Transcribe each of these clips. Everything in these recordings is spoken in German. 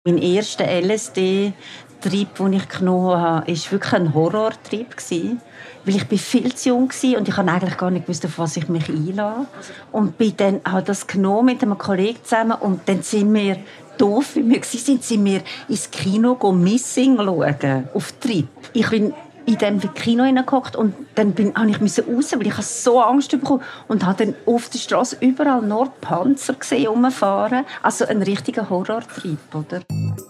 Mein erster LSD-Trip, den ich genommen habe, war wirklich ein Horrortrip. Weil ich viel zu jung war und ich habe eigentlich gar nicht gewusst, auf was ich mich einlasse. Und bin dann habe das genommen mit einem Kollegen zusammen und dann sind wir doof, wie wir waren, sind wir ins Kino Missing schauen, auf Trip. Ich bin in dem Kino hineingehockt und dann musste ich raus, weil ich so Angst bekommen und habe dann auf der Straße überall nur Panzer gesehen rumfahren. Also ein richtiger Horrortrip, oder?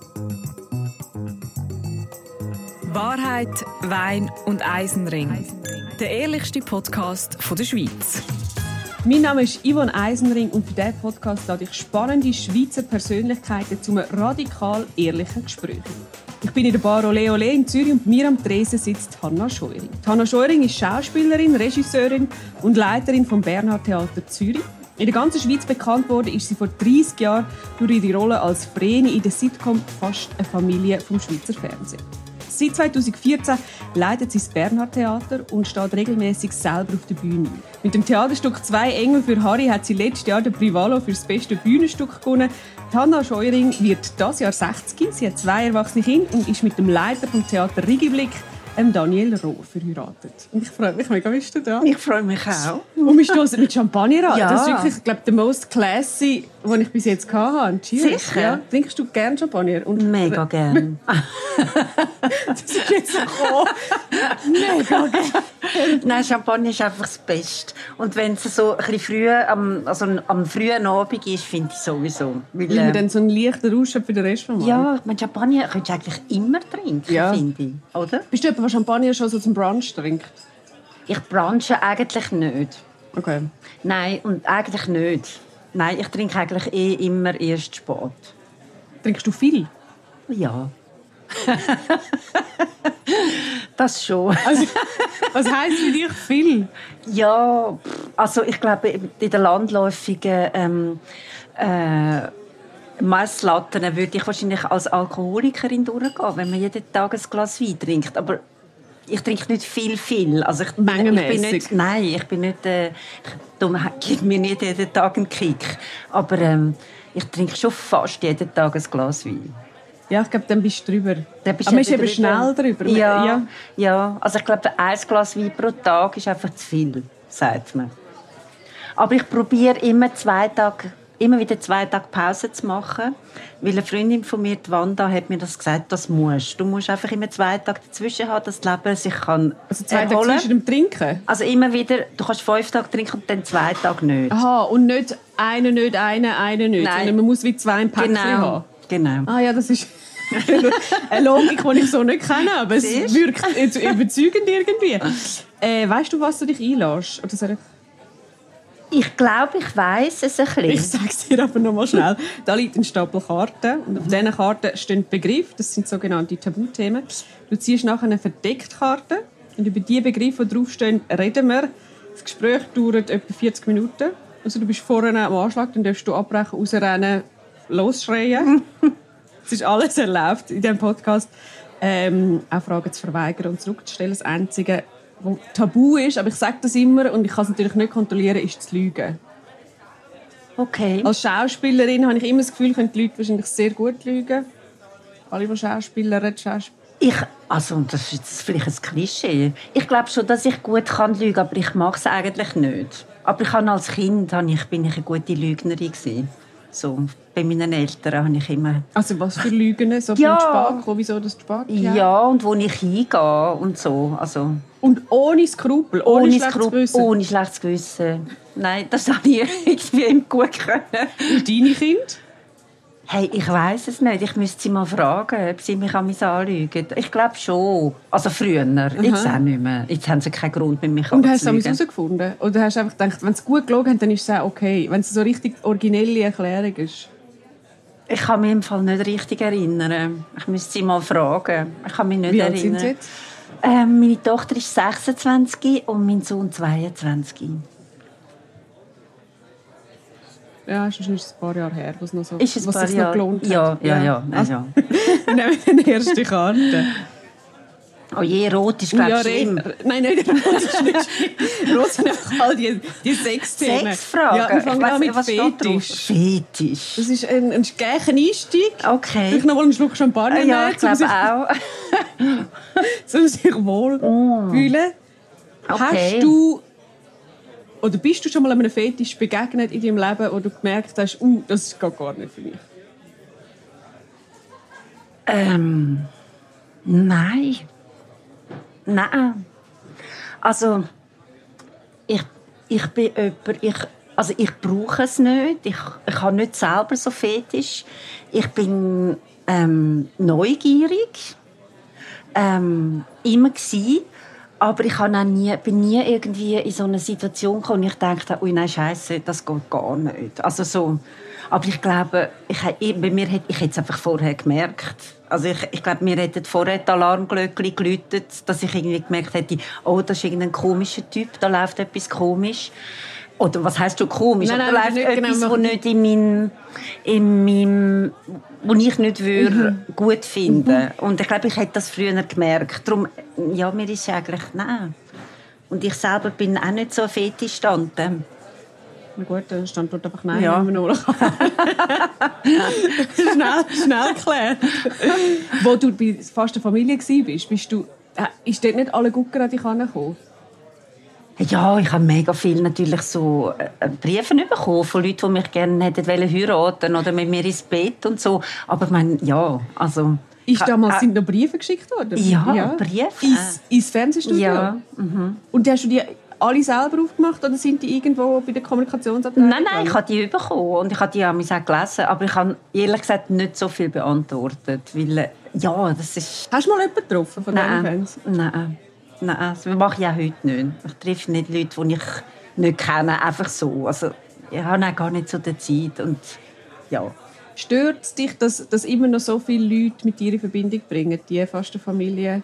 Wahrheit, Wein und Eisenring. Der ehrlichste Podcast der Schweiz. Mein Name ist Yvonne Eisenring und für diesen Podcast lade ich spannende Schweizer Persönlichkeiten zu einem radikal ehrlichen Gespräch. Ich bin in der Bar Ole Ole in Zürich und bei mir am Tresen sitzt Hanna Scheuring. Hanna Scheuring ist Schauspielerin, Regisseurin und Leiterin vom Bernhard Theater Zürich. In der ganzen Schweiz bekannt wurde ist sie vor 30 Jahren durch ihre Rolle als Vreni in der Sitcom «Fast eine Familie» vom Schweizer Fernsehen. Seit 2014 leitet sie das Bernhard Theater und steht regelmäßig selber auf der Bühne. Mit dem Theaterstück «Zwei Engel für Harry» hat sie letztes Jahr den Privalo für das beste Bühnenstück gewonnen. Hanna Scheuring wird dieses Jahr 60. Sie hat 2 erwachsene Kinder und ist mit dem Leiter vom Theater Rigiblick, Daniel Roh, verheiratet. Und ich freue mich mega, bist du da? Ich freue mich auch. Und wir stoßen mit Champagner an. Ja. Das ist wirklich, ich glaube, der most classy, den ich bis jetzt hatte. Cheers. Sicher? Ja. Trinkst du gerne Champagner? Und Mega gern. das ist jetzt gekommen. Mega gerne. Nein, Champagner ist einfach das Beste. Und wenn es so ein bisschen früh, am frühen Abend ist, finde ich sowieso. Weil wir dann so einen leichten Rausch für den Rest vom Abend. Ja, ich meine, Champagner könntest du eigentlich immer trinken, Ja. finde ich. Oder? Bist du jemand, der Champagner schon so zum Brunch trinkt? Ich branche eigentlich nicht. Okay. Nein, und eigentlich nicht. Nein, ich trinke eigentlich immer erst spät. Trinkst du viel? Ja. Das schon. Also, was heisst für dich viel? Ja, also ich glaube, in der landläufigen Messlatten würde ich wahrscheinlich als Alkoholikerin durchgehen, wenn man jeden Tag ein Glas Wein trinkt. Aber ich trinke nicht viel. Also Mengenmässig? Ich bin nicht, gibt mir nicht jeden Tag einen Kick. Aber ich trinke schon fast jeden Tag ein Glas Wein. Ja, ich glaube, dann bist du drüber. Dann bist Aber man ist eben eben schnell drüber. Ja. Also ich glaube, ein Glas Wein pro Tag ist einfach zu viel, sagt man. Aber ich probiere immer wieder 2 Tage Pause zu machen, weil eine Freundin von mir, die Wanda, hat mir das gesagt, das musst. Du musst einfach immer 2 Tage dazwischen haben, dass das Leben sich kann Also 2 Tage erholen. zwischen dem Trinken? Also immer wieder, du kannst 5 Tage trinken und dann 2 Tage nicht. Aha, und nicht eine nicht, eine nicht. Nein. Sondern man muss wie 2 im Päckchen haben. Genau. Ah ja, das ist eine Logik, die ich so nicht kenne, aber es Siehst? wirkt jetzt überzeugend irgendwie. Weißt du, was du dich einlässt? Oder soll Ich glaube, ich weiss es ein bisschen. ich sage es dir aber noch mal schnell. Da liegt ein Stapel Karten und auf diesen Karten stehen Begriffe, das sind sogenannte Tabuthemen. Du ziehst nachher eine verdeckte Karte und über die Begriffe, die draufstehen, reden wir. Das Gespräch dauert etwa 40 Minuten. Also du bist vorne am Anschlag, dann darfst du abbrechen, rausrennen, losschreien. Es ist alles erlaubt in diesem Podcast. Auch Fragen zu verweigern und zurückzustellen. Das Einzige, was tabu ist, aber ich sage das immer und ich kann es natürlich nicht kontrollieren, ist zu lügen. Okay. Als Schauspielerin habe ich immer das Gefühl, können die Leute wahrscheinlich sehr gut lügen. Alle, die Schauspielerinnen, Das ist jetzt vielleicht ein Klischee. Ich glaube schon, dass ich gut lügen kann, aber ich mache es eigentlich nicht. Aber ich habe als Kind bin ich eine gute Lügnerin gewesen. So, bei meinen Eltern habe ich immer... Also was für Lügen? So Ja. beim Spako, wieso das Spako? Ja, und wo ich hingehe und so. Also, Und ohne Skrupel, ohne schlechtes Gewissen. Ohne schlechtes Gewissen. Nein, das habe ich irgendwie immer gut können. Und deine Kinder? Hey, ich weiss es nicht. Ich müsste sie mal fragen, ob sie mich anlügen. Ich glaube schon. Also früher. Jetzt auch nicht mehr. Jetzt haben sie keinen Grund, mit mich Und hast du es anzulügen. herausgefunden? Oder hast du einfach gedacht, wenn sie gut gelogen haben, dann ist es auch okay? Wenn es so richtig originelle Erklärung ist? Ich kann mich im Fall nicht richtig erinnern. Ich müsste sie mal fragen. Ich kann mich nicht Wie alt sind erinnern. sie jetzt? Meine Tochter ist 26 und mein Sohn 22. Ja, ist wahrscheinlich ein paar Jahre her, was noch so, Ist es was ein paar sich noch Jahre? gelohnt hat. Ja. Also, wir nehmen die erste Karte. Oh je, rot ist, glaube ich, schlimm. Nein, nicht rot ist nicht schlimm. Rot sind einfach all die Sexthemen. Sexfragen? Ja, wir fangen an mit was Fetisch. Fetisch. Das ist ein gleicher Einstieg. Okay. Vielleicht noch mal einen Schluck Champagner Ja, nehmen, ich glaube auch. um sich wohl fühlen. Okay. Hast du... Oder bist du schon mal einem Fetisch begegnet in deinem Leben, wo du gemerkt hast, das geht gar nicht für mich? Nein. Nein. Also, ich bin jemand, ich brauche es nicht. Ich habe nicht selber so Fetisch. Ich bin neugierig. Immer gewesen. Aber ich bin nie irgendwie in so eine Situation gekommen, wo ich dachte, ui, nein, Scheiße, das geht gar nicht. Also so. Aber ich glaube, ich hätte es einfach vorher gemerkt. Also ich glaube, mir hätten vorher die Alarmglöckchen geläutet, dass ich irgendwie gemerkt hätte, oh, das ist irgendein komischer Typ, da läuft etwas komisch. Oder was heisst schon komisch? Nein, da läuft etwas, genau, was nicht in meinem wo ich nicht gut finden. Und ich glaube, ich hätte das früher gemerkt. Darum, ja, mir ist eigentlich nein. Und ich selber bin auch nicht so eine Fetisch-Tante. Na gut, dann stand dort einfach nein. Ja. Schnell geklärt. Wo du bei fast der Familie warst, ist dort nicht alle Gucker an dich herangekommen? Ja, ich habe mega viel natürlich so Briefe bekommen von Leuten, die mich gerne hätten heiraten oder mit mir ins Bett und so. Aber ich meine, ja, also... Sind noch Briefe geschickt worden? Ja, Briefe. Ins Fernsehstudio? Ja. Und hast du die alle selber aufgemacht oder sind die irgendwo bei der Kommunikationsabteilung? Nein, ich habe die bekommen und ich habe die auch gelesen, aber ich habe ehrlich gesagt nicht so viel beantwortet, weil, ja, das ist... Hast du mal jemanden getroffen von deinen Fans? Nein, das mache ich auch heute nicht. Ich treffe nicht Leute, die ich nicht kenne, einfach so. Also, ich habe auch gar nicht so die Zeit und, ja. Stört es dich, dass immer noch so viele Leute mit dir in Verbindung bringen, die fast eine Familie?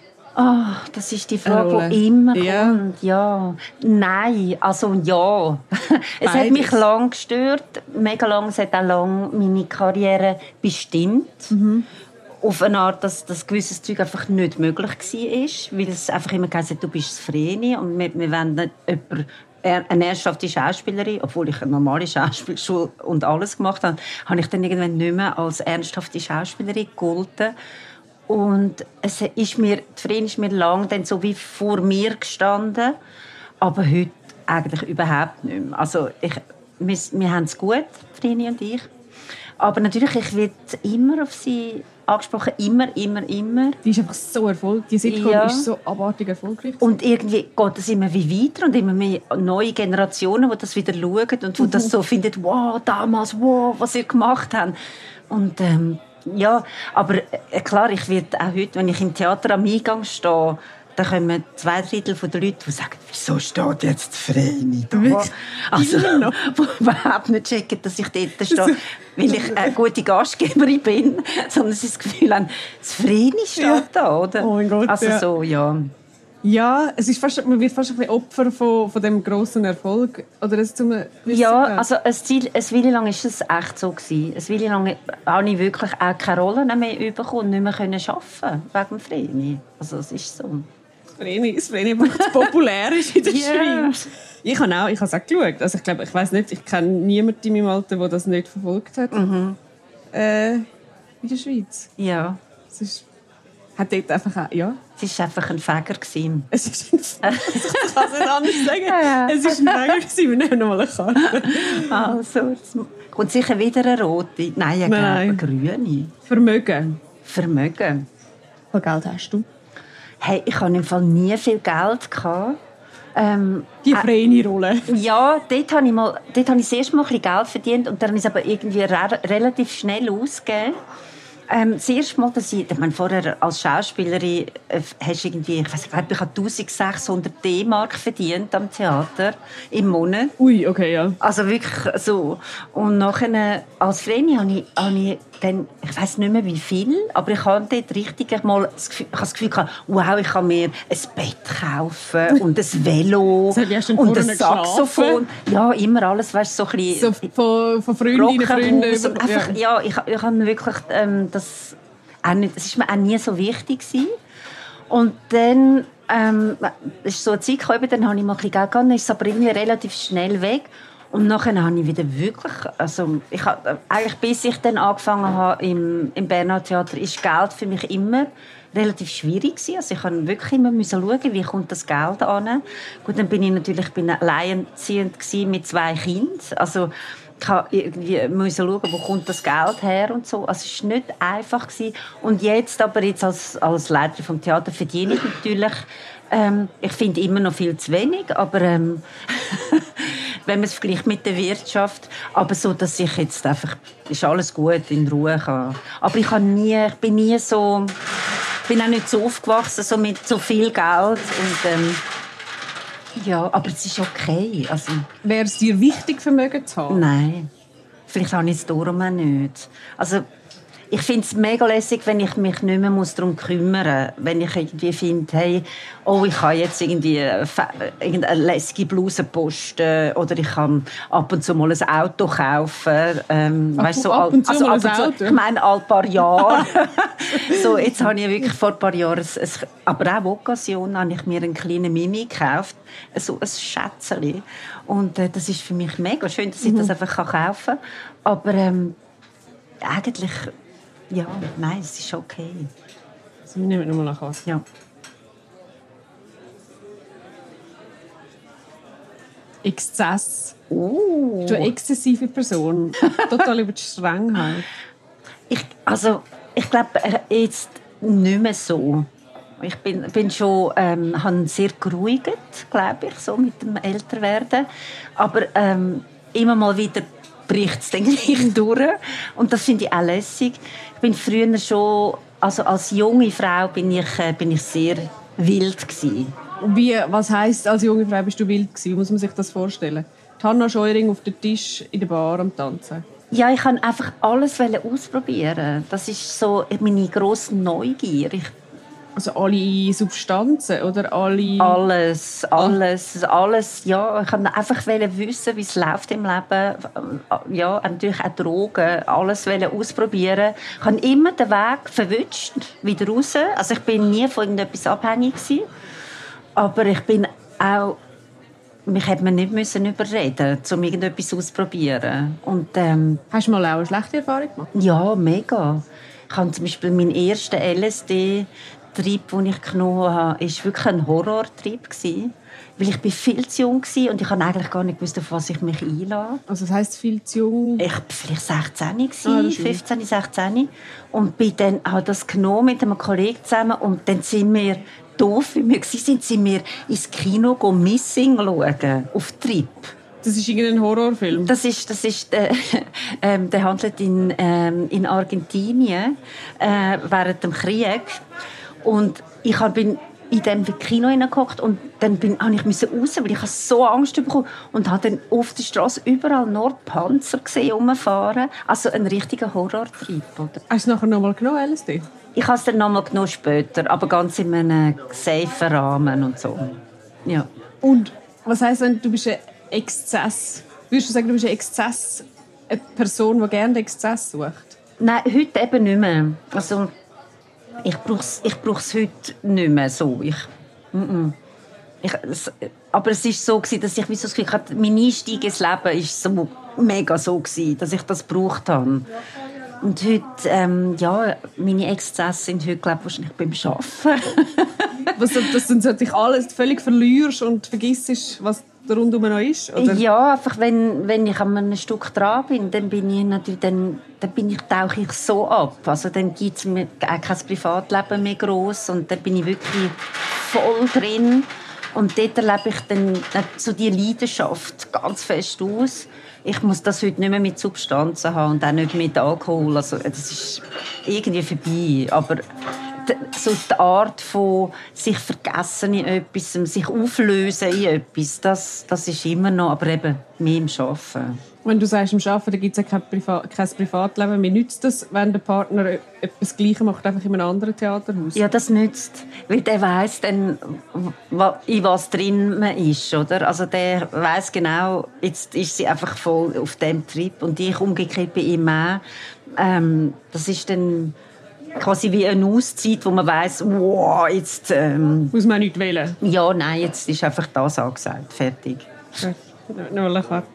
Das ist die Frage, die immer kommt. Ja. Nein, also ja. Es hat mich lange gestört, mega lang. Es hat auch lange meine Karriere bestimmt. Auf eine Art, dass gewisses Zeug einfach nicht möglich war, weil es einfach immer gesagt hat, du bist das Vreni und wir wollen nicht eine ernsthafte Schauspielerin, obwohl ich eine normale Schauspielschule und alles gemacht habe, habe ich dann irgendwann nicht mehr als ernsthafte Schauspielerin gegolten. Und die Vreni ist mir lange dann so wie vor mir gestanden, aber heute eigentlich überhaupt nicht mehr. Also wir haben es gut, Vreni und ich. Aber natürlich, ich werde immer auf sie angesprochen, immer. Die ist einfach so erfolgreich. Die Sitcom ist so abartig erfolgreich. Und irgendwie geht es immer wie weiter und immer mehr neue Generationen, die das wieder schauen und die das so finden, wow, damals, wow, was ihr gemacht habt. Und ja, aber klar, ich werde auch heute, wenn ich im Theater am Eingang stehe, dann kommen 2/3 der Leute, die sagen, wieso steht jetzt Vreni da? Also, die überhaupt nicht checken, dass ich dort stehe, weil ich eine gute Gastgeberin bin, sondern sie das Gefühl haben, das Vreni steht da, oder? Oh mein Gott, also so, ja. Ja, man wird fast ein bisschen Opfer von dem grossen Erfolg. Oder ja, also eine Weile lang war es echt so gewesen. Eine Weile lang habe ich wirklich auch keine Rolle mehr bekommen und nicht mehr arbeiten wegen dem Vreni. Also es ist so. Das Vreni einfach populär ist in der Schweiz. Ich habe es auch geschaut. Also ich weiss nicht, ich kenne niemanden in meinem Alter, der das nicht verfolgt hat. In der Schweiz. Ja. Hat dort einfach ja. Es war einfach ein Fäger. Es ist ein Fäger. Ich kann es nicht anders sagen. Ja. Es war ein Fäger. Wir nehmen noch mal eine Karte. Also, jetzt kommt sicher wieder eine rote. Nein, eine grüne. Vermögen. Wie viel Geld hast du? Hey, ich hatte im Fall nie viel Geld. Die Vreni-Rolle. Ja, dort habe ich das erste Mal ein bisschen Geld verdient und dann habe ich es aber irgendwie relativ schnell ausgegeben. Das erste Mal, dass ich vorher als Schauspielerin hast irgendwie, ich habe 1600 D-Mark verdient am Theater im Monat. Ui, okay, ja. Also wirklich so. Und nachher als Vreni habe ich dann, ich weiss nicht mehr wie viel, aber ich habe dort richtig mal das Gefühl gehabt, wow, ich kann mir ein Bett kaufen und ein Velo und ein Saxophon. Ja, immer alles, weißt du, so ein bisschen... So von Freundinnen, Freunden. Einfach, ja, ich habe wirklich das ist mir auch nie so wichtig gewesen. Und dann ist so eine Zeit gekommen, dann habe ich mal ein bisschen Geld gehabt, dann ist es aber irgendwie relativ schnell weg. Und nachher habe ich wieder wirklich, also ich habe, eigentlich bis ich dann angefangen habe im Berner Theater, ist Geld für mich immer relativ schwierig gewesen. Also ich musste wirklich immer schauen, wie kommt das Geld an. Gut, dann bin ich natürlich alleinerziehend mit 2 Kindern. Also ich musste schauen, wo kommt das Geld her und so. Also es war nicht einfach gewesen. Und jetzt als Leiterin vom Theater verdiene ich natürlich, ich finde immer noch viel zu wenig, aber wenn man es vergleicht mit der Wirtschaft, aber so, dass ich jetzt einfach, ist alles gut, in Ruhe kann. Aber ich bin auch nicht so aufgewachsen, so mit so viel Geld und ja, aber es ist okay. Also, wäre es dir wichtig, Vermögen zu haben? Nein, vielleicht habe ich es darum auch nicht. Also, ich finde es mega lässig, wenn ich mich nicht mehr darum kümmern muss. Wenn ich irgendwie finde, hey, ich kann jetzt irgendwie irgendeine lässige Bluse posten oder ich kann ab und zu mal ein Auto kaufen. Weißt, so ab und zu mal ein Auto? Ich meine, all paar Jahre. So, jetzt habe ich wirklich vor ein paar Jahren, aber auch Occasion, habe ich mir einen kleinen Mimi gekauft. So ein Schätzchen. Und das ist für mich mega schön, dass ich das einfach kaufen kann. Aber eigentlich... Ja, nein, es ist okay. Also, wir nehmen nochmal nach Hause. Ja. Exzess. Du eine exzessive Person. Total über die Strengheit. Ich glaube, jetzt nicht mehr so. Ich bin schon, habe sehr geruhigt, glaube ich, so mit dem Älterwerden. Aber immer mal wieder bricht es dann gleich durch. Und das finde ich auch lässig. Ich bin früher schon, also als junge Frau bin ich sehr wild gewesen. Was heisst, als junge Frau bist du wild gewesen? Wie muss man sich das vorstellen? Die Hanna Scheuring auf dem Tisch in der Bar am Tanzen. Ja, ich wollte einfach alles ausprobieren. Das ist so meine grosse Neugier. Also alle Substanzen oder alle... Alles. Ja, ich wollte einfach wissen, wie es läuft im Leben. Ja, natürlich auch Drogen. Alles ausprobieren. Ich habe immer den Weg verwünscht, wieder raus. Also ich bin nie von irgendetwas abhängig gewesen. Aber ich bin auch... Mich hätte man nicht überreden müssen, um irgendetwas auszuprobieren. Und, hast du mal auch eine schlechte Erfahrung gemacht? Ja, mega. Ich habe zum Beispiel meinen ersten LSD-Trip, den ich genommen habe, war wirklich ein Horrortrip. Weil ich viel zu jung war und ich habe eigentlich gar nicht gewusst, auf was ich mich einlasse. Also das heisst viel zu jung? Ich war vielleicht 16, 15, 16. Und bin dann, habe das genommen mit einem Kollegen zusammen und dann sind wir doof, wie wir waren, sind wir ins Kino Missing schauen, auf Trip. Das ist irgendein Horrorfilm? Das ist der handelt in Argentinien während dem Krieg. Und ich bin in dem Kino hineingehockt und dann habe ich raus, weil ich so Angst bekommen und habe dann auf der Straße überall Nordpanzer gesehen rumfahren. Also ein richtiger Horrortrip. Oder? Hast du es nachher nochmal genommen, LSD? Ich habe es dann nochmal genommen später, aber ganz in einem safen Rahmen und so. Ja. Und was heisst, wenn du bist ein Exzess? Würdest du sagen, du bist ein Exzess, eine Person, die gerne den Exzess sucht? Nein, heute eben nicht mehr. Also ich brauch's heute nicht mehr so. Aber es war so, dass ich so das hatte, mein Einstieg ins Leben war so mega so, dass ich das gebraucht habe. Und heute, ja, meine Exzesse sind heute, glaube ich, wahrscheinlich beim Arbeiten. Dass du natürlich alles völlig verlierst und vergisst, was da rundum noch ist? Oder? Ja, einfach wenn ich an einem Stück dran bin, dann bin ich natürlich, tauche ich so ab. Also dann gibt es mir auch kein Privatleben mehr gross und dann bin ich wirklich voll drin. Und dort erlebe ich dann so die Leidenschaft ganz fest aus. Ich muss das heute nicht mehr mit Substanzen haben und auch nicht mit Alkohol. Also, das ist irgendwie vorbei. Aber so die Art von sich vergessen in etwas, sich auflösen in etwas, das ist immer noch, aber eben mehr im Arbeiten. Wenn du sagst, im Arbeiten, dann gibt es ja kein Privatleben. Mir nützt das, wenn der Partner etwas Gleiches macht, einfach in einem anderen Theaterhaus? Ja, das nützt. Weil der weiss dann, in was drin man ist. Oder? Also der weiss genau, jetzt ist sie einfach voll auf dem Trip. Und ich umgekehrt bei ihm auch. Das ist dann... quasi wie eine Auszeit, wo man weiss, wow, jetzt... Muss man nicht wählen? Ja, nein, jetzt ist einfach das angesagt. Fertig. Okay. Noch eine Karte.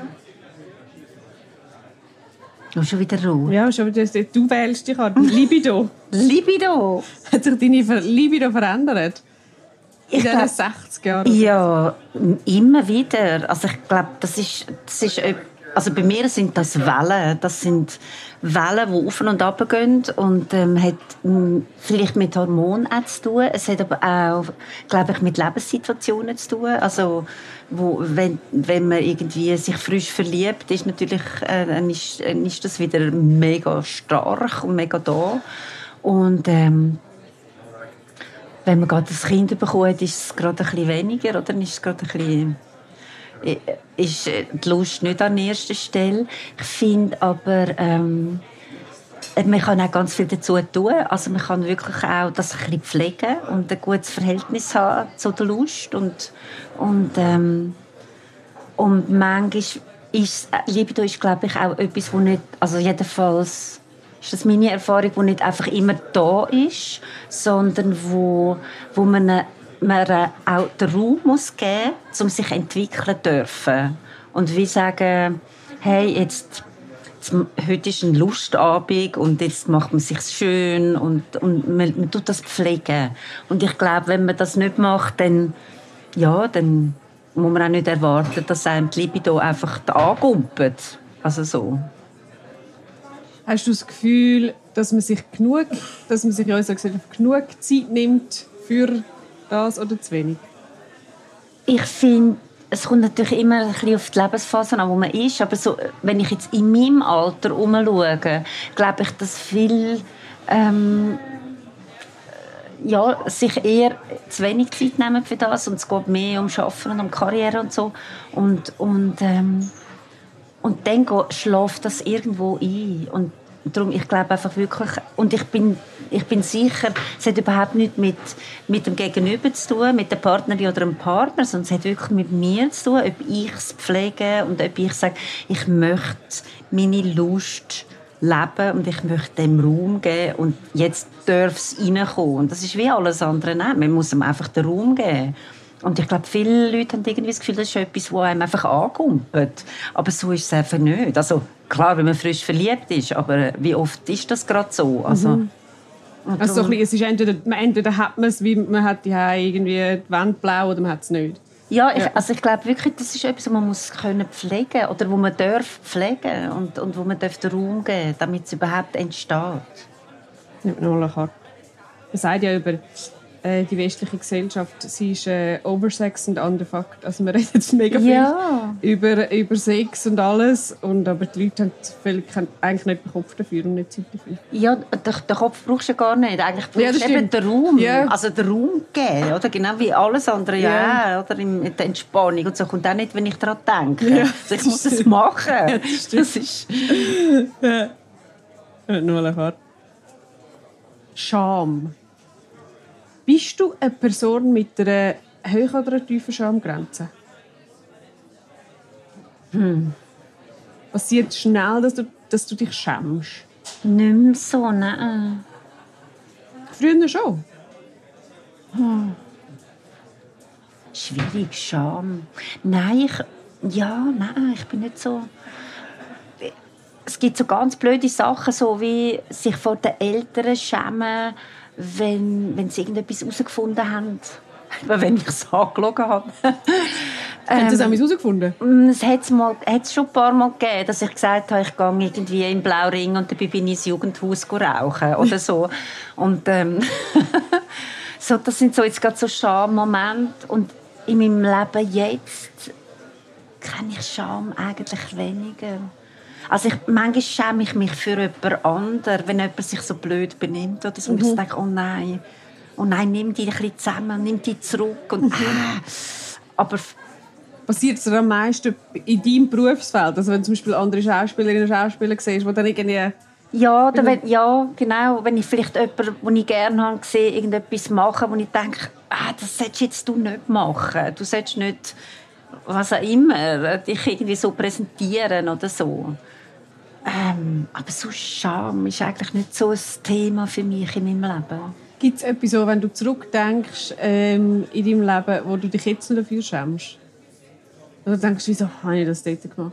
Oh, schon wieder roh. Ja, schon wieder. Du wählst die Karte. Libido. Libido! Hat sich deine Libido verändert? In diesen 60 Jahren? Ja, immer wieder. Also ich glaube, das ist also bei mir sind das Wellen. Das sind Wellen, die auf und ab gehen und hat vielleicht mit Hormonen zu tun. Es hat aber auch, glaube ich, mit Lebenssituationen zu tun. Also wenn man irgendwie sich frisch verliebt, ist natürlich ist das wieder mega stark und mega da. Und wenn man gerade das Kind bekommt, ist es gerade ein bisschen weniger, oder? Ist es gerade ein bisschen ist die Lust nicht an erster Stelle. Ich finde aber, man kann auch ganz viel dazu tun. Also man kann wirklich auch das ein bisschen pflegen und ein gutes Verhältnis haben zu der Lust. Und manchmal ist Libido ist, glaube ich, auch etwas, wo nicht, also jedenfalls ist das meine Erfahrung, wo nicht einfach immer da ist, sondern wo man auch den Raum muss geben muss, um sich entwickeln zu dürfen. Und wie sagen, hey, heute ist ein Lustabend und jetzt macht man sich schön und man tut das pflegen. Und ich glaube, wenn man das nicht macht, dann muss man auch nicht erwarten, dass einem die Libido einfach angumpelt. Also so. Hast du das Gefühl, dass man sich in unserer Gesellschaft genug Zeit nimmt für das oder zu wenig? Ich finde, es kommt natürlich immer ein bisschen auf die Lebensphase an, wo man ist. Aber so, wenn ich jetzt in meinem Alter herumschaue, glaube ich, dass viele sich eher zu wenig Zeit nehmen für das. Und es geht mehr um Arbeiten und um Karriere und so. Und dann schläft das irgendwo ein. Und darum, ich glaube einfach wirklich, und ich bin sicher, es hat überhaupt nichts mit dem Gegenüber zu tun, mit der Partnerin oder dem Partner, sondern es hat wirklich mit mir zu tun, ob ich es pflege und ob ich sage, ich möchte meine Lust leben und ich möchte dem Raum geben und jetzt darf es reinkommen. Und das ist wie alles andere nicht. Man muss ihm einfach den Raum geben. Und ich glaube, viele Leute haben irgendwie das Gefühl, das ist etwas, das einem einfach ankumpelt. Aber so ist es einfach nicht. Also klar, wenn man frisch verliebt ist, aber wie oft ist das gerade so? Also, also es ist entweder hat man es, wie man hat irgendwie die Wand blau oder man hat es nicht. Ja, ich glaube wirklich, das ist etwas, was man muss pflegen können oder wo man darf pflegen und wo man darf den Raum geben, damit es überhaupt entsteht. Nicht nur eine Karte. Man sagt ja über die westliche Gesellschaft, sie ist oversex und underfucked. Also man redet jetzt mega viel über Sex und alles, aber die Leute haben eigentlich nicht den Kopf dafür und nicht Zeit dafür. Ja, den Kopf brauchst du ja gar nicht. Eigentlich brauchst du eben den Raum. Ja. Also den Raum geben, oder? Genau wie alles andere oder in der Entspannung und so. Kommt auch nicht, wenn ich daran denke. Ja, also ich muss es machen. Ja, das ist... Nur eine Karte. Scham. Bist du eine Person mit einer hohen oder einer tiefen Schamgrenze? Passiert schnell, dass du dich schämst? Nicht mehr so, nein. Früher schon? Schwierig, Scham. Nein, ich bin nicht so... Es gibt so ganz blöde Sachen, so wie sich vor den Eltern schämen, wenn sie irgendetwas herausgefunden haben. Wenn ich es angeschaut habe. Haben Sie es auch herausgefunden? Es hat es schon ein paar Mal gegeben, dass ich gesagt habe, ich gehe irgendwie in den Blauring und dabei bin ich ins Jugendhaus rauchen oder so. Und so, das sind so jetzt gerade so Schammomente. Und in meinem Leben jetzt kenne ich Scham eigentlich weniger. Also manchmal schäme ich mich für jemand anderen, wenn jemand sich so blöd benimmt oder so. Und ich denke, oh nein, nimm die ein bisschen zusammen, nimm die zurück. Und, aber passiert es am meisten in deinem Berufsfeld? Also wenn du zum Beispiel andere Schauspielerinnen und Schauspieler siehst, die dann irgendwie... Ja, genau. Wenn ich vielleicht jemanden, den ich gerne habe, sehe, irgendetwas machen, wo ich denke, das solltest jetzt du nicht machen. Du solltest nicht, was auch immer, dich irgendwie so präsentieren oder so. Aber so Scham ist eigentlich nicht so ein Thema für mich in meinem Leben. Gibt es etwas, so, wenn du zurückdenkst in deinem Leben, wo du dich jetzt noch dafür schämst? Oder denkst du, wieso habe ich das dort gemacht?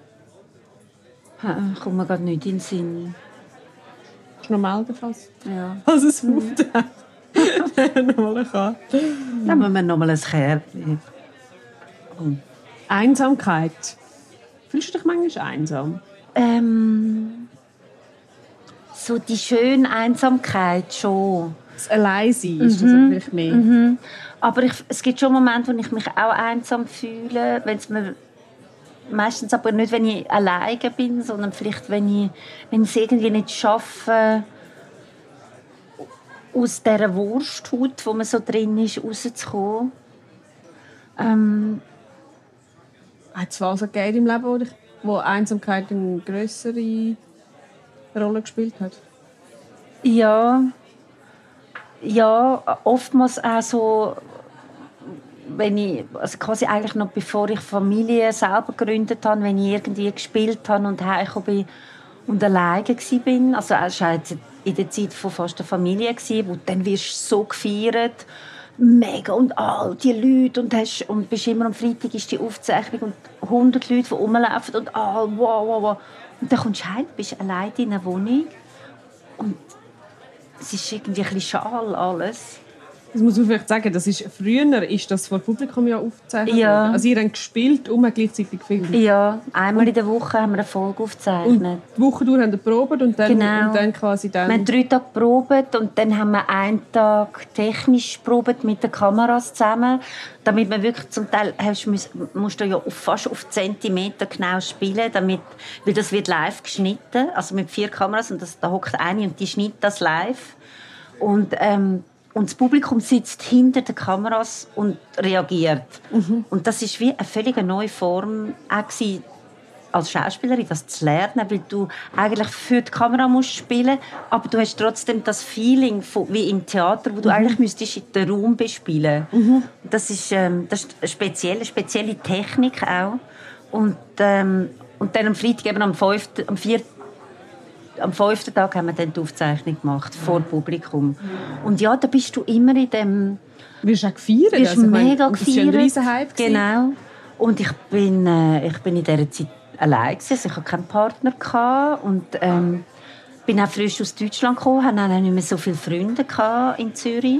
Kommt mir gerade nicht in den Sinn. Kannst du noch melden, falls Ja. es auftaucht? Nochmal eine Karte. Nehmen wir noch mal ein Kärtchen. Einsamkeit. Fühlst du dich manchmal einsam? So die schöne Einsamkeit schon. Das Alleinsein ist das vielleicht mehr. Aber es gibt schon Momente, wo ich mich auch einsam fühle, meistens aber nicht, wenn ich alleine bin, sondern vielleicht, wenn ich es irgendwie nicht schaffe, aus dieser Wursthaut, wo man so drin ist, rauszukommen. Hat es Phasen gegeben im Leben, wo Einsamkeit eine grössere Rolle gespielt hat? Ja, oftmals auch so, also quasi eigentlich noch bevor ich Familie selber gegründet habe, wenn ich irgendwie gespielt habe und heimgekommen bin und alleine war. Also es war in der Zeit von fast der Familie, wo dann wirst du so gefeiert, mega und all die Leute und bist immer am Freitag ist die Aufzeichnung und 100 Leute, die rumlaufen und wow. Und dann kommst du heim, bist alleine in einer Wohnung und es ist irgendwie ein bisschen schal alles. Das muss man vielleicht sagen, früher ist das vor Publikum ja aufgezeichnet Ja. worden. Also ihr habt gespielt und gleichzeitig gefilmt. Ja, einmal in der Woche haben wir eine Folge aufgezeichnet. Und die Woche durch haben wir probiert und dann, Genau. und dann quasi dann... Wir haben 3 Tage probiert und dann haben wir einen Tag technisch probiert mit den Kameras zusammen, damit man wirklich zum Teil musst du ja fast auf Zentimeter genau spielen, weil das wird live geschnitten, also mit 4 Kameras und da hockt eine und die schneidet das live und das Publikum sitzt hinter den Kameras und reagiert. Und das ist wie eine völlig neue Form auch gewesen, als Schauspielerin, das zu lernen, weil du eigentlich für die Kamera musst spielen, aber du hast trotzdem das Feeling wie im Theater, wo du eigentlich müsstest in den Raum bespielen. Das ist eine spezielle Technik auch. Und dann am Freitag, eben am 5. Tag haben wir dann die Aufzeichnung gemacht, vor Publikum. Und ja, da bist du immer in dem... Wirst du auch gefeiert? Du bist mega gefeiert. Das war ein Riesenhype. Genau. Und ich bin in dieser Zeit allein gewesen. Also ich hatte keinen Partner und bin auch frisch aus Deutschland gekommen, hatte auch nicht mehr so viele Freunde in Zürich.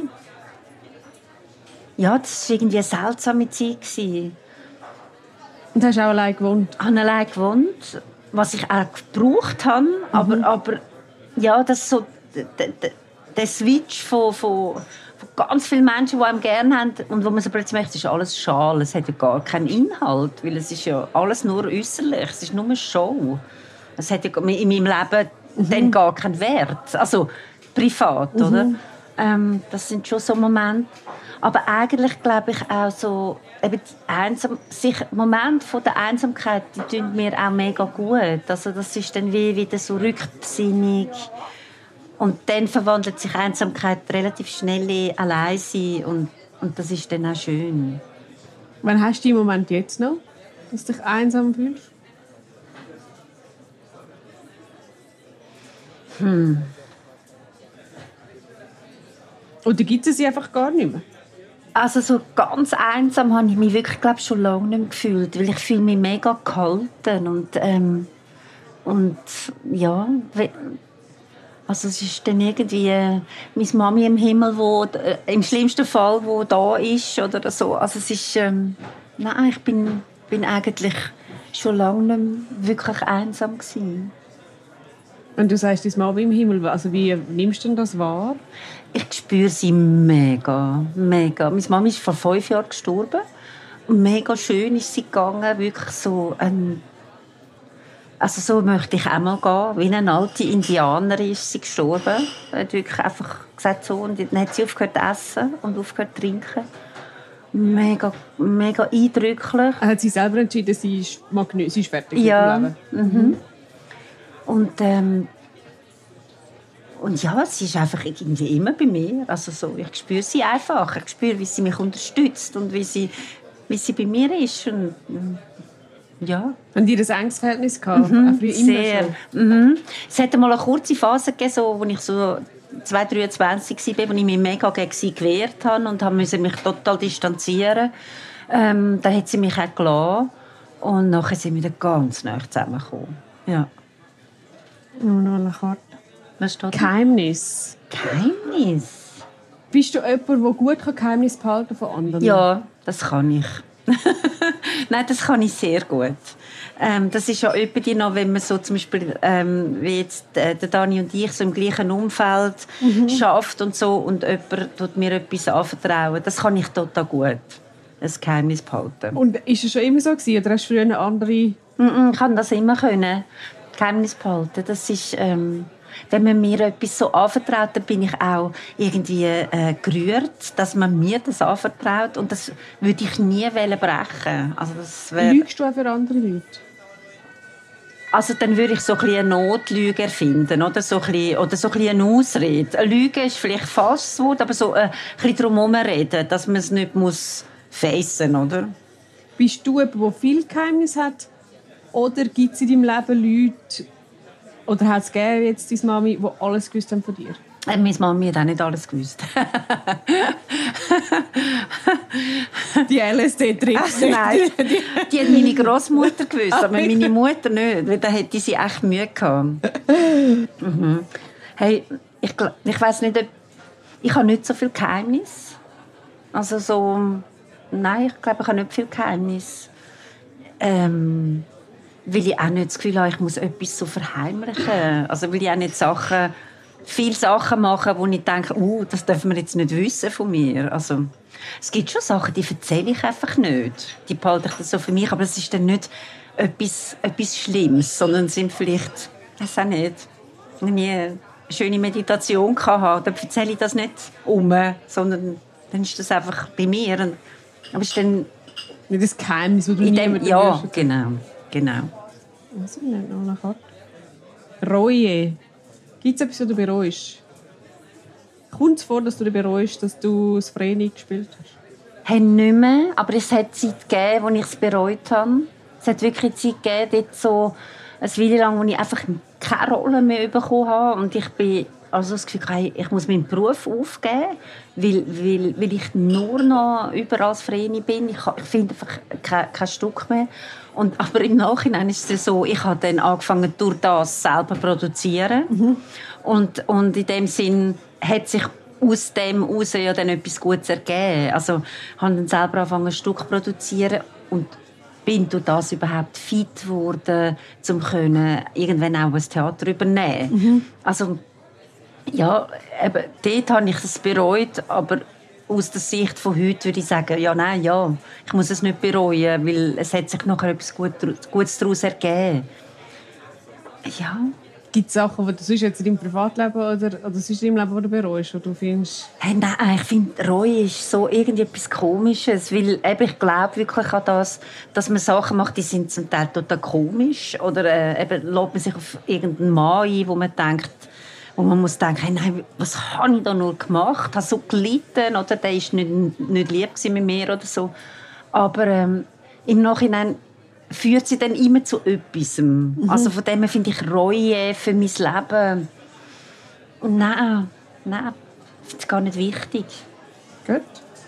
Ja, das war irgendwie eine seltsame Zeit gewesen. Und hast auch allein gewohnt? Ich habe allein gewohnt, was ich auch gebraucht habe, aber ja, das so der Switch von ganz vielen Menschen, die einem gerne haben und wo man so plötzlich merkt, es ist alles schal, es hat ja gar keinen Inhalt, weil es ist ja alles nur äußerlich, es ist nur eine Show. Es hat ja in meinem Leben dann gar keinen Wert, also privat, oder? Das sind schon so Momente. Aber eigentlich glaube ich auch so, eben Momente von der Einsamkeit, die tun mir auch mega gut. Also das ist dann wieder so rückbesinnung. Und dann verwandelt sich Einsamkeit relativ schnell in Alleinsein und das ist dann auch schön. Wann hast du den Moment jetzt noch, dass du dich einsam fühlst? Oder gibt es sie einfach gar nicht mehr? Also so ganz einsam habe ich mich wirklich, glaube schon lange nicht mehr gefühlt, weil ich fühle mich mega gehalten und ja, also es ist dann irgendwie meine Mami im Himmel, wo im schlimmsten Fall, wo da ist oder so. Also es ist nein, ich bin eigentlich schon lange nicht mehr wirklich einsam gewesen. Wenn du sagst, deine Mama im Himmel, also wie nimmst du denn das wahr? Ich spüre sie mega, mega. Meine Mama ist vor 5 Jahren gestorben. Mega schön ist sie gegangen, wirklich so also so möchte ich auch mal gehen. Wie eine alte Indianerin ist sie gestorben. Sie hat wirklich einfach gesagt so. Und dann hat sie aufgehört zu essen und aufgehört zu trinken. Mega, mega eindrücklich. Hat sie selber entschieden, sie ist fertig ja. mit dem Leben? Und ja, sie ist einfach irgendwie immer bei mir. Also so, ich spüre sie einfach. Ich spüre, wie sie mich unterstützt und wie sie bei mir ist. Und Ja. Haben die ein enges Verhältnis gehabt? Auch früher immer Sehr. schon? Es hatte mal eine kurze Phase gegeben, so, wo ich so 23 war, wo ich mich mega gegen sie gewehrt habe und musste mich total distanzieren. Dann hat sie mich auch gelassen. Und nachher sind wir wieder ganz nah zusammengekommen. Ja. Nur noch eine Karte. Was steht da? Geheimnis. Geheimnis? Bist du jemand, der gut Geheimnis behalten von anderen? Ja, das kann ich. Nein, das kann ich sehr gut. Das ist ja etwa noch, wenn man so zum Beispiel, wie jetzt der Dani und ich, so im gleichen Umfeld schafft und so, und jemand tut mir etwas anvertrauen. Das kann ich total gut. Ein Geheimnis behalten. Und ist es schon immer so gewesen, oder hast du früher eine andere... Ich kann das immer können. Geheimnis behalten. Das ist, wenn man mir etwas so anvertraut, dann bin ich auch irgendwie gerührt, dass man mir das anvertraut. Und das würde ich nie brechen. Also das Lügst du auch für andere Leute? Also dann würde ich so ein bisschen eine Notlüge erfinden, oder so ein bisschen eine Ausrede. Eine Lüge ist vielleicht fast so, aber so ein bisschen drumherum reden, dass man es nicht muss facen, oder? Bist du jemand, der viel Geheimnis hat? Oder gibt es in deinem Leben Leute, oder hat es gegeben, jetzt deine Mami, die alles gewusst haben von dir? Meine Mami hat auch nicht alles gewusst. Die LSD-Tricks. Nein, die hat meine Großmutter gewusst, aber meine Mutter nicht, weil da hätte sie echt Mühe gehabt. Hey, ich weiss nicht, ich habe nicht so viel Geheimnis. Also so, nein, ich glaube, ich habe nicht viel Geheimnis. Weil ich auch nicht das Gefühl habe, ich muss etwas so verheimlichen. Also weil ich auch nicht viele Sachen machen, wo ich denke, das dürfen wir jetzt nicht wissen von mir. Also, es gibt schon Sachen, die erzähle ich einfach nicht. Die behalte ich das so für mich, aber es ist dann nicht etwas Schlimmes, sondern sind vielleicht, ich weiß auch nicht, wenn ich eine schöne Meditation hatte, dann erzähle ich das nicht sondern dann ist das einfach bei mir. Aber es ist dann nicht das Geheimnis, das du niemandem ja, genau. Was nennt noch eine Karte? Reue. Gibt es etwas, was du bereust? Kommt es vor, dass du bereust, dass du das Vreni gespielt hast? Hey, nicht mehr, aber es hat Zeit gegeben, wo ich es bereut habe. Es hat wirklich Zeit gegeben, dort so eine Weile lang, wo ich einfach keine Rolle mehr bekommen habe. Und ich bin also das Gefühl, hey, ich muss meinen Beruf aufgeben, weil ich nur noch überall das Vreni bin. Ich finde einfach kein Stück mehr. Aber im Nachhinein ist es so, ich habe dann angefangen, durch das selber zu produzieren. Und in dem Sinn hat sich aus dem heraus ja dann etwas Gutes ergeben. Also ich habe dann selber angefangen, ein Stück zu produzieren und bin durch das überhaupt fit geworden, um irgendwann auch ein Theater übernehmen. Also ja, eben, dort habe ich es bereut, aber aus der Sicht von heute würde ich sagen, ich muss es nicht bereuen, weil es hat sich nachher etwas Gutes daraus ergeben. Ja. Gibt es Sachen, die du sonst jetzt in deinem Privatleben oder sonst in deinem Leben, die du bereust, oder du findest? Hey, nein, ich finde, Reue ist so etwas Komisches, weil ich glaube wirklich an das, dass man Sachen macht, die sind zum Teil total komisch, oder lässt man sich auf irgendeinen Mann ein, wo man denkt, wo man muss denken, hey, nein, was habe ich da nur gemacht? Ich habe so gelitten, oder der war nicht lieb mit mir oder so. Aber im Nachhinein führt sie dann immer zu etwas. Also von dem her finde ich Reue für mein Leben. Nein, ich finde es gar nicht wichtig. Gut.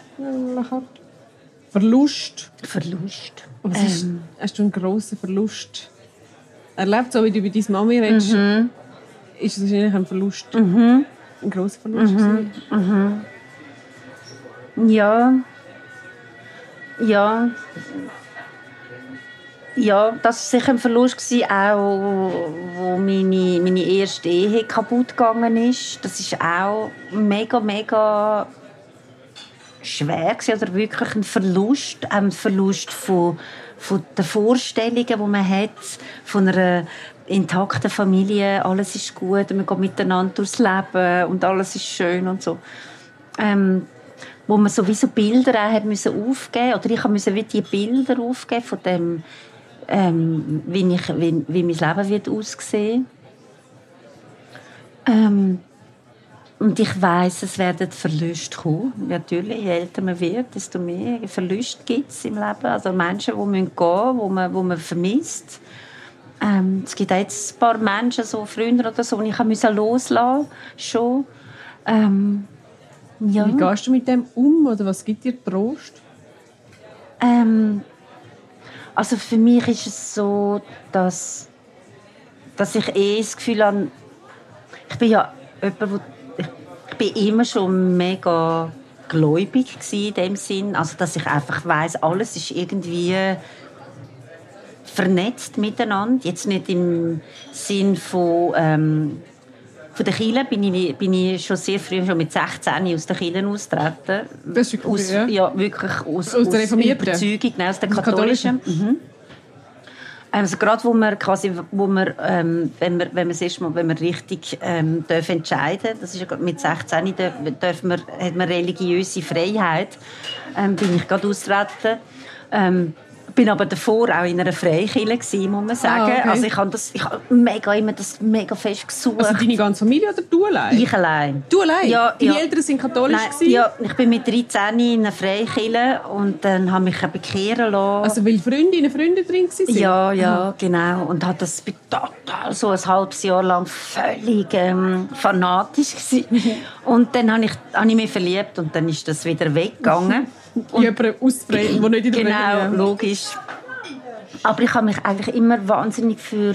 Verlust. Was hast du einen grossen Verlust erlebt, so wie du über deine Mami redest? Ist es wahrscheinlich ein Verlust? Ein grosser Verlust? Ja, das war sicher ein Verlust, auch wo meine erste Ehe kaputt gegangen ist. Das war auch mega, mega schwer oder wirklich ein Verlust. Ein Verlust von den Vorstellungen, die man hat, von einer intakten Familie, alles ist gut, wir gehen miteinander durchs Leben und alles ist schön und so. Wo man sowieso Bilder auch hat müssen aufgeben, oder ich musste wie die Bilder aufgeben von dem, wie mein Leben wird aussehen. Und ich weiss, es werden Verluste kommen. Natürlich, je älter man wird, desto mehr Verluste gibt es im Leben. Also Menschen, die gehen müssen, wo man vermisst. Es gibt auch jetzt ein paar Menschen, so Freunde oder so, die ich loslassen musste. Ja. Wie gehst du mit dem um? Oder was gibt dir Trost? Also für mich ist es so, dass ich das Gefühl habe, ich bin ja jemand, ich bin immer schon mega gläubig in dem Sinn, also dass ich einfach weiss, alles ist irgendwie vernetzt miteinander. Jetzt nicht im Sinn von der Kirche bin ich schon sehr früh, schon mit 16 aus der Kirche austreten. Das ist cool, ja, wirklich aus der Reformierten? Überzeugung, nein, aus der katholischen. Also gerade wenn man richtig darf entscheiden, das ist ja mit 16 hat man religiöse Freiheit, bin ich gerade austreten. Bin aber davor auch in einer Freikirche, muss man sagen. Okay. Also ich habe das mega fest gesucht. Also deine ganze Familie oder du allein? Ich allein. Du allein? Ja, Deine ja. Eltern sind katholisch? Nein, ja, ich bin mit 13 in einer Freikirche und dann habe ich mich bekehren lassen. Also weil Freunde drin waren? Ja, genau. Und hat das total so ein halbes Jahr lang völlig fanatisch gewesen. Und dann habe ich mich verliebt und dann ist das wieder weggegangen. Jemand auszutreten, der nicht in der Genau, logisch. Aber ich habe mich eigentlich immer wahnsinnig für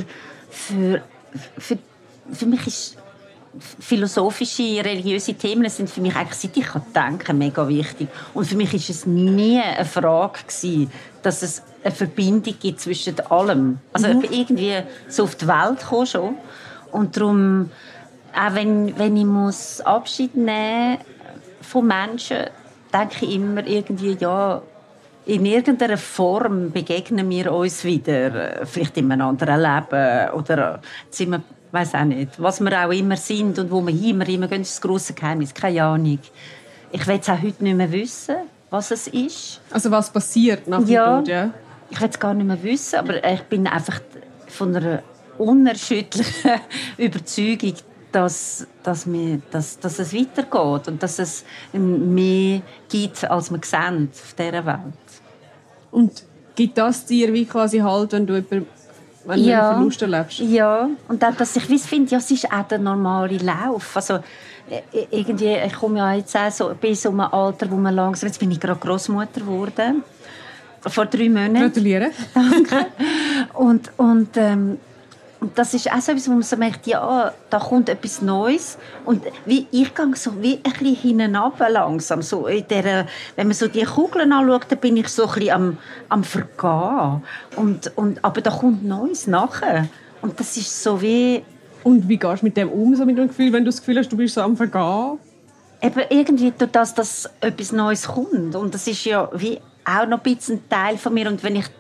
mich ist philosophische, religiöse Themen sind für mich eigentlich, seit ich denken kann, mega wichtig. Und für mich ist es nie eine Frage gewesen, dass es eine Verbindung gibt zwischen allem. Also ich bin irgendwie so auf die Welt gekommen schon. Und darum, auch wenn ich muss Abschied nehmen von Menschen, denke ich immer irgendwie, ja, in irgendeiner Form begegnen wir uns wieder, vielleicht in einem anderen Leben oder sind wir, weiss auch nicht, was wir auch immer sind und wo wir immer gehen, das grosse Geheimnis, keine Ahnung. Ich will es auch heute nicht mehr wissen, was es ist. Also was passiert nach dem Tod, ja? Ich will es gar nicht mehr wissen, aber ich bin einfach von einer unerschütterlichen Überzeugung, dass es weitergeht und dass es mehr gibt, als wir sehen auf dieser Welt. Und gibt das dir wie quasi Halt, wenn du einen Verlust erlebst? Ja, und auch, dass ich finde, ja, es ist auch der normale Lauf. Also, irgendwie, ich komme ja jetzt auch so, bei so einem Alter, wo man langsam, jetzt bin ich gerade Grossmutter geworden, vor 3 Monaten. Gratuliere. Danke. Und das ist auch so etwas, wo man so merkt, ja, da kommt etwas Neues. Und ich gehe so wie ein bisschen hinab langsam. So wenn man so die Kugeln anschaut, dann bin ich so ein bisschen am Vergehen. Aber da kommt Neues nachher. Und das ist so wie... Und wie gehst du mit dem um, so mit dem Gefühl, wenn du das Gefühl hast, du bist so am Vergehen? Eben irgendwie durch das, dass etwas Neues kommt. Und das ist ja wie auch noch ein bisschen ein Teil von mir. Und wenn ich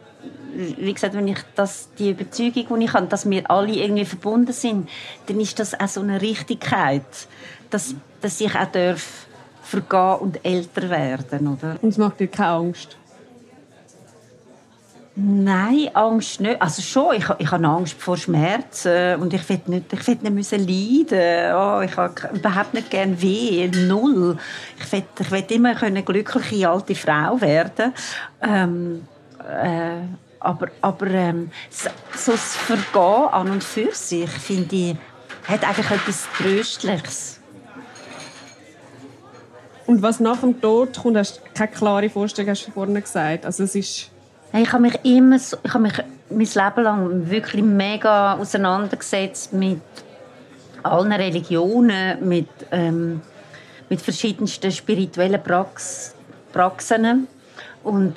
die Überzeugung, die ich habe, dass wir alle irgendwie verbunden sind, dann ist das auch so eine Richtigkeit, dass ich auch vergehen und älter werden, oder? Und es macht dir keine Angst? Nein, Angst nicht. Also schon, ich habe Angst vor Schmerzen und ich will nicht müssen leiden. Oh, ich habe überhaupt nicht gerne weh, null. Ich will immer eine glückliche alte Frau werden. Aber so das Vergehen an und für sich, finde ich, hat eigentlich etwas Tröstliches. Und was nach dem Tod kommt, hast du keine klare Vorstellung, hast du vorhin gesagt. Also es ist... Ich habe mich mein Leben lang wirklich mega auseinandergesetzt mit allen Religionen, mit verschiedensten spirituellen Praxen. Und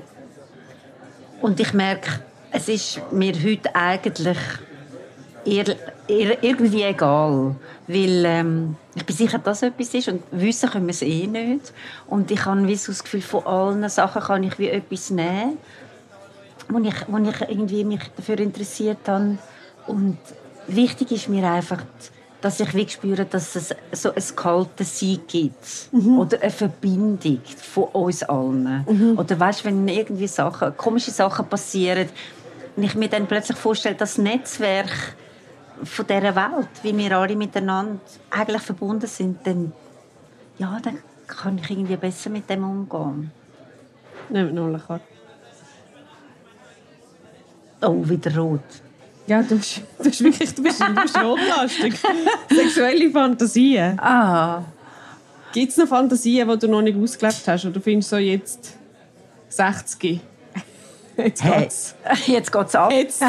ich merke, es ist mir heute eigentlich irgendwie egal. Weil ich bin sicher, dass etwas ist und wissen können wir es eh nicht. Und ich habe wie so das Gefühl, von allen Sachen kann ich wie etwas nehmen, wo ich irgendwie mich dafür interessiert habe. Und wichtig ist mir einfach, dass ich wirklich spüre, dass es so ein kaltes Sein gibt. Oder eine Verbindung von uns allen. Oder weißt, wenn irgendwie komische Sachen passieren, und ich mir dann plötzlich vorstelle, das Netzwerk, von dieser Welt, wie wir alle miteinander eigentlich verbunden sind, dann kann ich irgendwie besser mit dem umgehen. Nehmen wir noch eine Karte. Oh, wieder rot. Ja, du bist rotlastig. Sexuelle Fantasien. Gibt es noch Fantasien, die du noch nicht ausgelebt hast? Oder du findest so jetzt 60? Jetzt geht's. Jetzt geht's ab. Jetzt.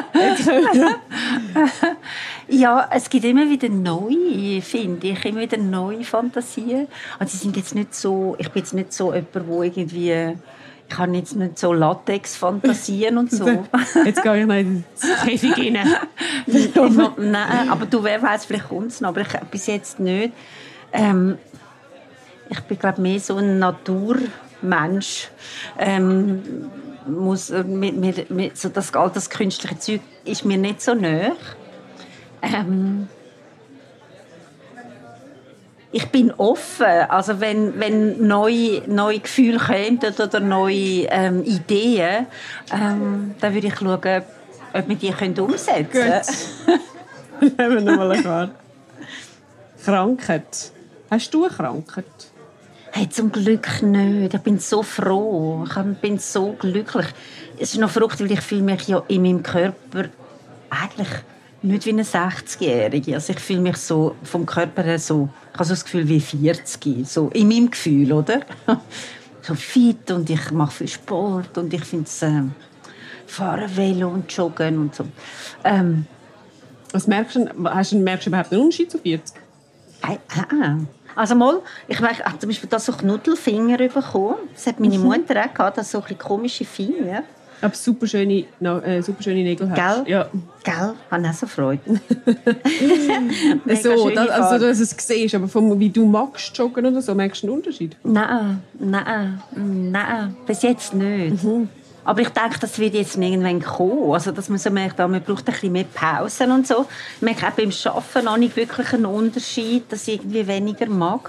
Ja, es gibt immer wieder neue, finde ich. Immer wieder neue Fantasien. Und sie sind jetzt nicht so... Ich bin jetzt nicht so jemand, wo irgendwie... Ich habe jetzt nicht so Latex-Fantasien und so. Jetzt gehe ich noch ins Käfig rein. Nein, aber du, wer weiss, vielleicht kommt es noch. Aber ich bis jetzt nicht. Ich bin, glaube ich, mehr so ein Naturmensch. So das künstliche Zeug ist mir nicht so nahe. Ich bin offen. Also wenn neue Gefühle kommen oder neue Ideen, dann würde ich schauen, ob wir die umsetzen können. Gut. Nehmen wir noch mal eine Karte. Krankheit. Hast du eine Krankheit? Hey, zum Glück nicht. Ich bin so froh. Ich bin so glücklich. Es ist noch verrückt, weil ich fühle mich ja in meinem Körper eigentlich nicht wie eine 60-Jährige. Also ich fühle mich so vom Körper her so, ich habe so das Gefühl wie 40. So in meinem Gefühl, oder? So fit und ich mache viel Sport und ich finde es fahren, Velo und Joggen und so. Was merkst du überhaupt einen Unterschied zu 40? Also mal, ich habe zum Beispiel so Knuddelfinger bekommen. Das hat meine Mutter auch gehabt, so ein bisschen komische Finger. Aber super schöne Nägel hast. Gell? Ja. Gell? Ich habe auch so Freude. So, dass du es siehst, aber wie du magst joggen oder so, merkst du einen Unterschied? Nein. Bis jetzt nicht. Aber ich denke, das wird jetzt irgendwann kommen. Also, dass man so merkt, man braucht ein bisschen mehr Pausen und so. Ich merke auch beim Arbeiten noch nicht wirklich einen Unterschied, dass ich irgendwie weniger mag.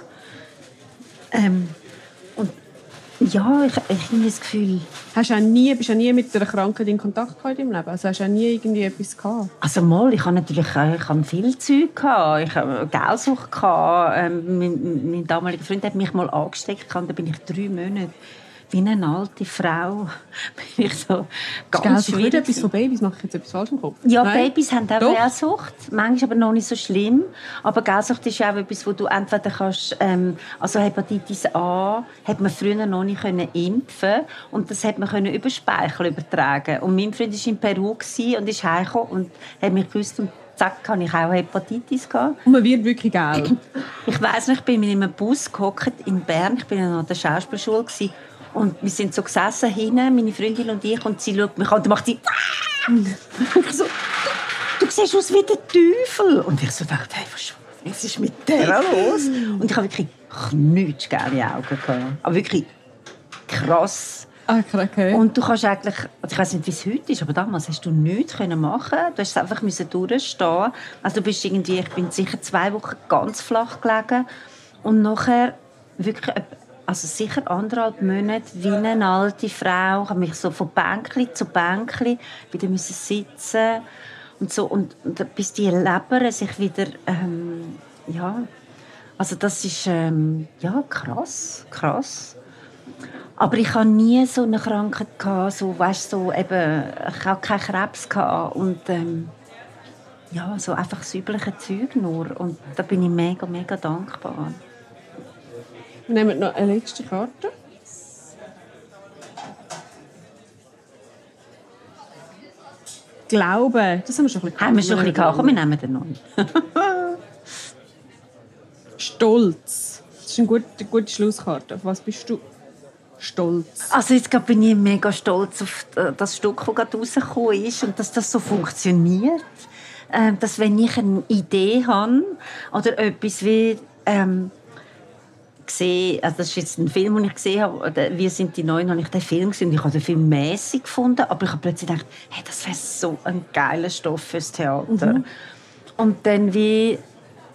Und ja, ich habe das Gefühl... Bist du auch nie mit einer Krankheit in Kontakt gehabt in deinem Leben? Also hast du auch nie irgendwie etwas gehabt? Also mal, ich hatte viel Zeug gehabt. Ich hatte Geldsucht gehabt. Mein damaliger Freund hat mich mal angesteckt und da bin ich 3 Monate wie eine alte Frau. Bin ich so ganz schwierig. Etwas von Babys, mache ich jetzt etwas falsch im Kopf? Ja, Nein? Babys haben auch Geldsucht. Manchmal aber noch nicht so schlimm. Aber Geldsucht ist ja auch etwas, wo du entweder kannst... also Hepatitis A hat man früher noch nicht impfen, und das hat man über Speichel übertragen. Und mein Freund war in Peru und ist heimgekommen und hat mich gewusst, und zack, hatte ich auch Hepatitis gehabt. Und man wird wirklich geil. Ich weiss noch, ich bin in einem Bus gehockt in Bern. Ich war noch an der Schauspielschule. Und wir sind so gesessen hinten, meine Freundin und ich, und sie schaut mich an und macht sie... ich so, du siehst aus wie der Teufel. Und ich so dachte, hey, was ist mit der los? Und ich habe wirklich knutschgelbe Augen gehabt. Aber wirklich krass. Okay. Und du kannst eigentlich, ich weiß nicht, wie es heute ist, aber damals hast du nichts machen. Du musst einfach durchstehen. Also du bist irgendwie, ich bin sicher 2 Wochen ganz flach gelegen. Und nachher wirklich... Also sicher 1,5 Monate wie eine alte Frau. Ich habe mich so von Bänkli zu Bänkli wieder sitzen und so, und bis die Leber sich wieder also das ist krass. Aber ich hatte nie so eine Krankheit gehabt, so, weißt, so eben, ich hatte keinen Krebs gehabt und so einfach das übliche Zeug nur, und da bin ich mega, mega dankbar. Wir nehmen noch eine letzte Karte. Glauben, das haben wir schon ein bisschen gehabt. Haben wir schon ein bisschen gehabt, wir nehmen den noch. Stolz. Das ist eine gute Schlusskarte. Auf was bist du stolz? Also jetzt bin ich mega stolz auf das Stück, das gerade rausgekommen ist, und dass das so funktioniert. Dass wenn ich eine Idee habe oder etwas wie... also das ist jetzt ein Film, den ich gesehen habe, «Wir sind die Neuen», habe ich den Film gesehen und ich habe den Film mäßig gefunden, aber ich habe plötzlich gedacht, hey, das wäre so ein geiler Stoff fürs Theater. Und dann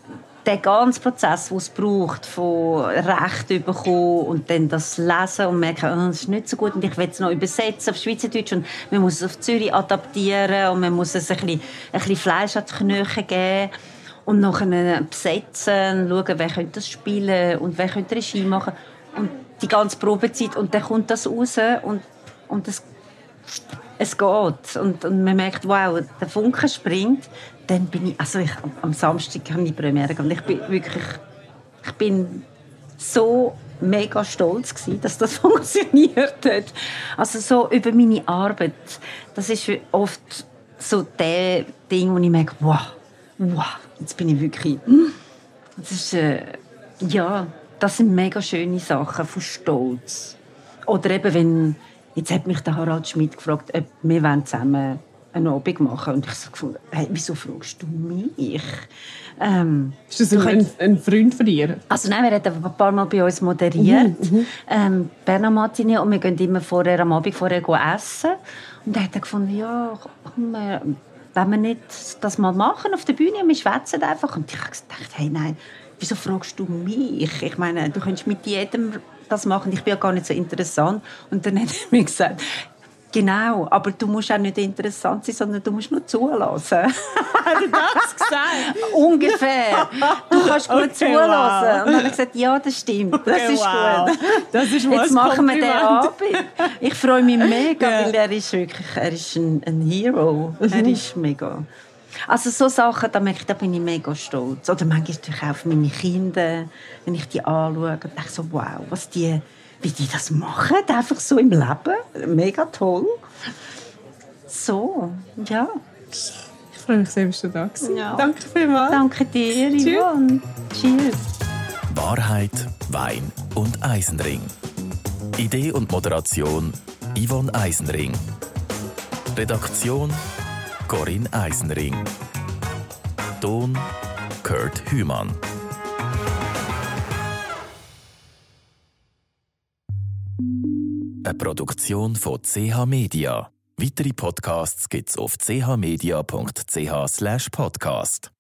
der ganze Prozess, den es braucht, von Recht bekommen und dann das Lesen und merken, oh, das ist nicht so gut und ich will es noch übersetzen auf Schweizerdeutsch und man muss es auf Zürich adaptieren und man muss es ein bisschen Fleisch an die Knochen geben und nachher besetzen, schauen, wer könnte das spielen und wer könnte Regie machen und die ganze Probezeit und dann kommt das raus und es geht und man merkt, wow, der Funke springt. Dann bin ich am Samstag habe ich Premiere und ich bin so mega stolz gewesen, dass das funktioniert hat. Also so über meine Arbeit. Das ist oft so der Ding, wo ich merke, wow, jetzt bin ich wirklich. Das ist das sind mega schöne Sachen von Stolz. Oder eben wenn jetzt hat mich der Harald Schmidt gefragt, ob wir zusammen einen Abend machen. Und ich so gefunden, hey, wieso fragst du mich? Ist das ein Freund von dir? Also nein, er hat ein paar Mal bei uns moderiert. Bernhard Martini, und wir gehen immer am Abend vorher essen. Und er hat dann gefunden, ja, komm, wenn wir nicht das mal machen auf der Bühne und wir schwätzen einfach. Und ich habe gedacht, hey, nein, wieso fragst du mich? Ich meine, du könntest mit jedem das machen. Ich bin ja gar nicht so interessant. Und dann hat er mir gesagt, genau, aber du musst auch nicht interessant sein, sondern du musst nur zulassen. Hat er das gesagt? Ungefähr. Du kannst gut zulassen. Wow. Und dann habe ich gesagt, ja, das stimmt. Das ist gut. Das ist jetzt machen wir den Abend. Ich freue mich mega, weil er ist ein Hero. Er ist mega. Also so Sachen, da bin ich mega stolz. Oder manchmal auch auf meine Kinder, wenn ich die anschaue und denke so, wow, wie die das machen, einfach so im Leben. Mega toll. So, ja. Ich freue mich sehr, dass du da warst. Ja. Danke vielmals. Danke dir, Yvonne. Cheers. Wahrheit, Wein und Eisenring. Idee und Moderation Yvonne Eisenring. Redaktion Corinne Eisenring. Ton Kurt Hümann. Eine Produktion von CH Media. Weitere Podcasts gibt's auf chmedia.ch/podcast.